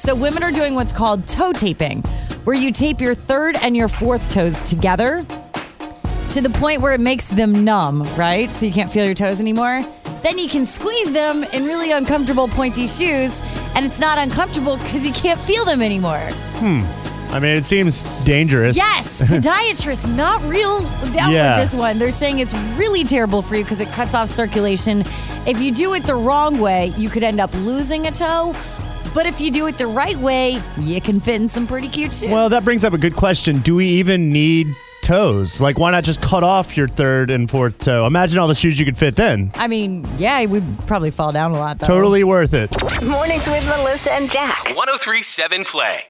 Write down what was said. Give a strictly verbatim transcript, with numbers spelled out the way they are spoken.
So women are doing what's called toe taping, where you tape your third and your fourth toes together to the point where it makes them numb, right? So you can't feel your toes anymore. Then you can squeeze them in really uncomfortable pointy shoes, and it's not uncomfortable because you can't feel them anymore. Hmm. I mean, it seems dangerous. Yes, podiatrists not real down Yeah. with this one. They're saying it's really terrible for you because it cuts off circulation. If you do it the wrong way, you could end up losing a toe. But if you do it the right way, you can fit in some pretty cute shoes. Well, that brings up a good question. Do we even need toes? Like, why not just cut off your third and fourth toe? Imagine all the shoes you could fit then. I mean, yeah, it would probably fall down a lot, though. Totally worth it. Mornings with Melissa and Jack. one oh three point seven Play.